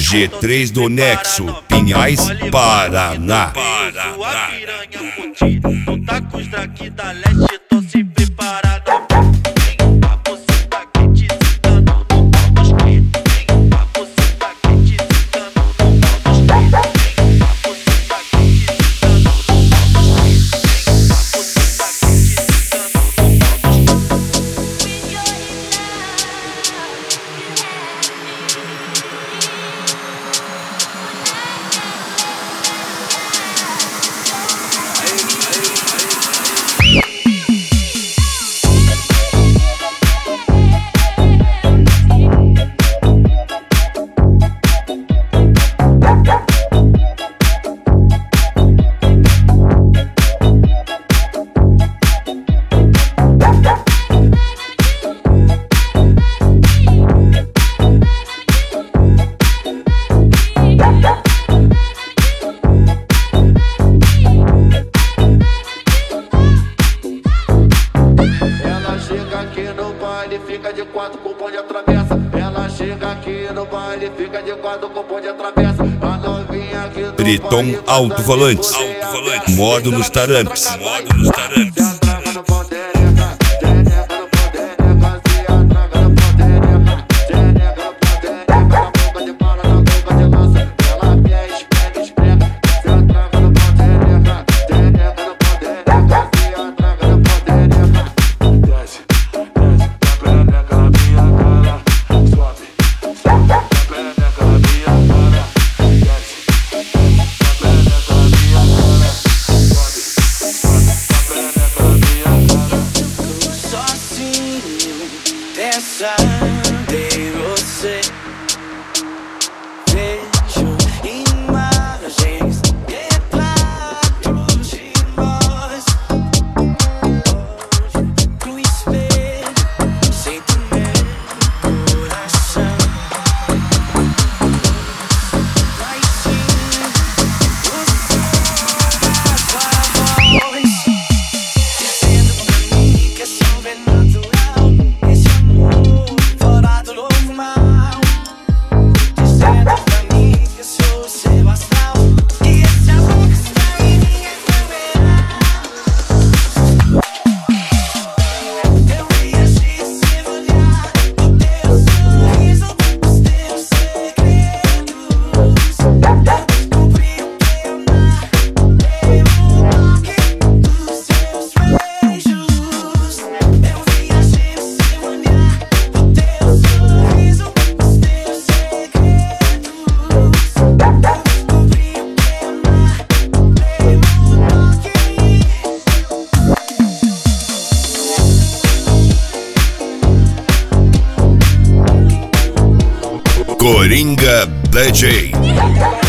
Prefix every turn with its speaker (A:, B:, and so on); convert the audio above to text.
A: G3 do Nexo, Pinhais, Paraná.
B: Sua piranha curtir, tu tá com os drag da leste, tô se preparado. Vem, a buceta quente citando no pau dos cria. Vem, a buceta quente citando no pau dos cria. Vem, a buceta quente citando no pau dos cria. Vem, a buceta quente citando no pau dos cria. Fica de quatro com o bonde atravessa. Ela chega aqui no baile, fica de quatro com o bonde atravessa. A novinha aqui do
A: Triton Alto-Volantes, modo nos tarantes.
C: Pensando em você, vejo imagens, retratos de nós. Olho pro espelho, sinto meu coração. Mas sim, você faz a voz, dizendo pra mim que é sobrenatural.
A: Coringa DJ.